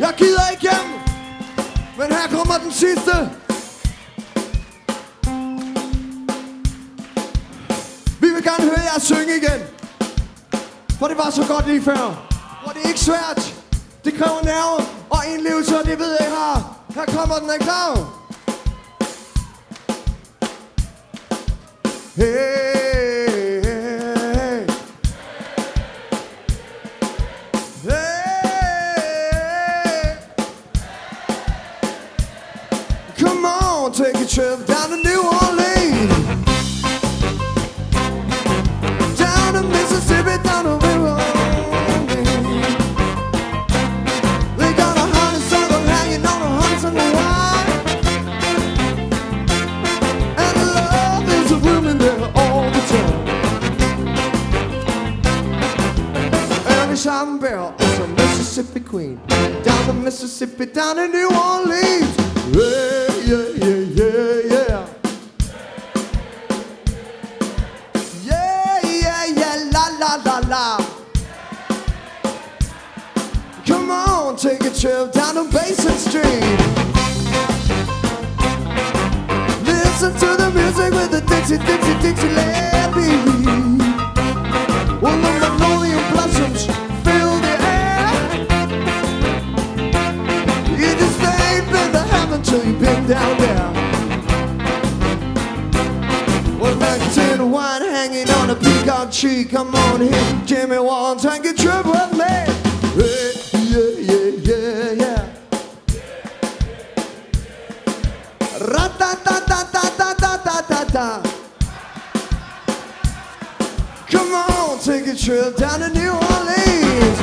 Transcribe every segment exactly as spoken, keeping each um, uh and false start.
Jeg gider ikke hjem, men her kommer den sidste. Vi vil gerne høre jer synge igen, for det var så godt lige før. Og det er ikke svært, det kræver nerve og indlevelse, og det ved jeg har. Her kommer den, er klar? Hey, hey, hey. Come on, take a trip down to New Orleans, down to Mississippi, down to River. They got a honeysuckle hanging on a honeysuckle wire, and love is a woman there all the time. Every Southern Belle is a Mississippi queen, down to Mississippi, down to New Orleans. Yeah, yeah, yeah, yeah, yeah. Yeah, yeah, yeah, la, la, la, la. Come on, take a trip down to Basin Street. Listen to the music with the Dixie, Dixie, Dixieland beat. Well, the magnolia blossoms fill the air. You just ain't been to heaven till you've been down there. Well, like a tin of wine hanging on a peacock tree. Come on here, Jimmy Wall, take a trip with me. Hey, yeah, yeah, yeah, yeah. Ra-ta-ta-ta-ta-ta-ta-ta-ta. Come on, take a trip down to New Orleans.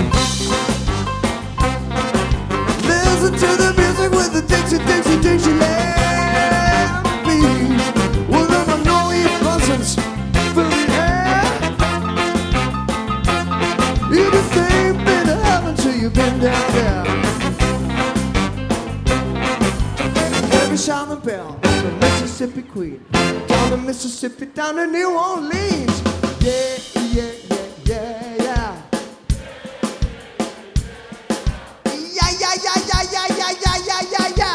Listen to the music with the Dixie, Dixie, Dixieland beat. Well, the magnolia blossoms fill the air. You just ain't been to heaven till you've been down there. Every Southern Belle is a Mississippi queen, down to Mississippi, down to New Orleans. Yeah, yeah, yeah, yeah, yeah. Yeah, yeah, yeah, yeah, yeah, yeah, yeah, yeah, yeah, yeah.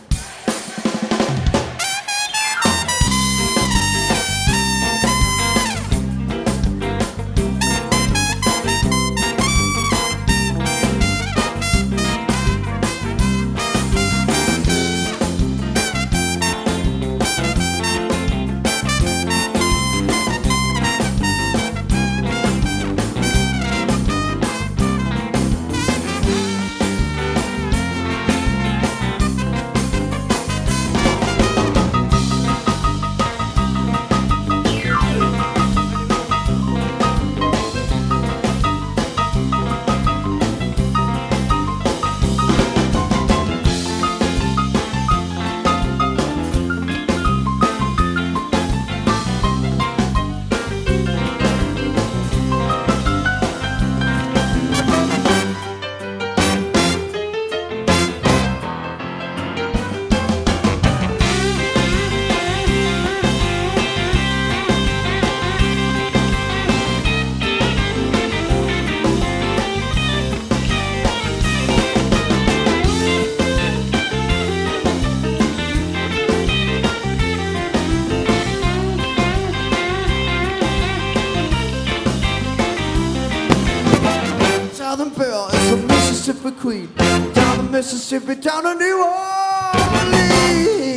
Southern Belle is a Mississippi queen, down to Mississippi, down to New Orleans.